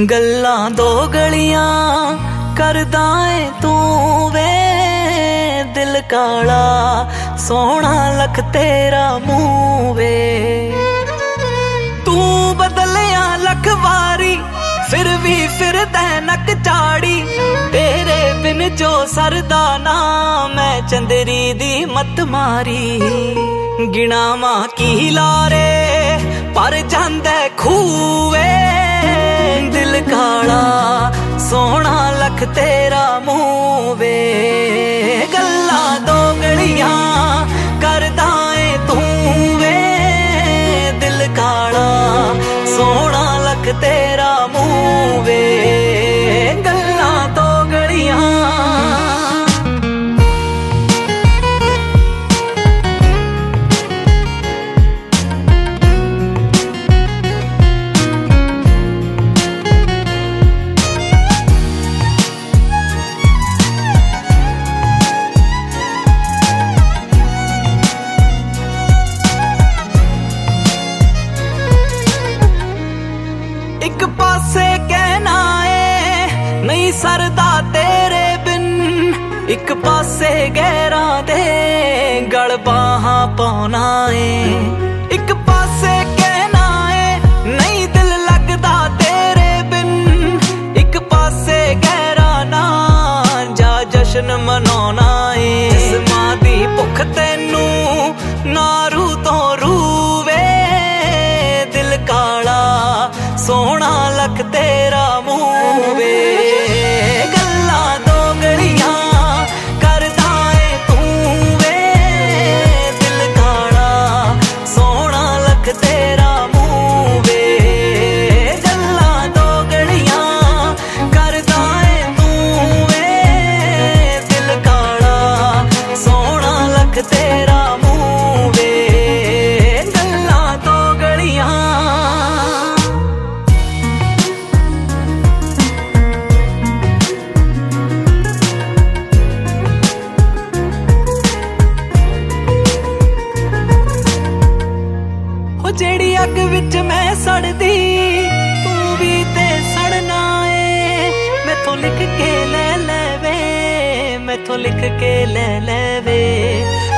गल्लां दो गलियां करदा ऐ तू वे, दिल काला सोहना लख तेरा मुंह वे। तू बदलिया लख वारी फिर भी फिरदा नक चाड़ी, तेरे बिन जो सरदा ना मैं चंदरी दी मत मारी। गिणावां की लारे पर जांदा खूवे, दिल काला सोहना लख तेरा मुंह वे। गल्लां दो गलियां करदा ऐ तू वे, दिल काला सोहना लख तेरा मुंह वे। गल्लां दो गलियां एक पासे कहना है नहीं सरदा तेरे बिन, एक पासे गैरा दे गल बाहां पाना है। एक पासे कहना है नहीं दिल लगदा तेरे बिन, एक पासे गैरा ना जा जश्न मनाना है। जिस्मां दी भुख तैनू नारू तो रूवे, दिल काला सोहना लख तेरा मुंह वे। गल्लां दो गलियां करदा ऐ तू वे, दिल काला सोहना लख तेरा मुंह वे। गल्लां दो गलियां करदा ऐ तू वे, दिल काला सोहना लख तेरा मुंह वे। गल्लां दो गलियां जेड़ी अग विच मैं सड़दी तू भी ते सड़ना है। मैथों लिख के ले ले वे, मैथों लिख के ले ले वे।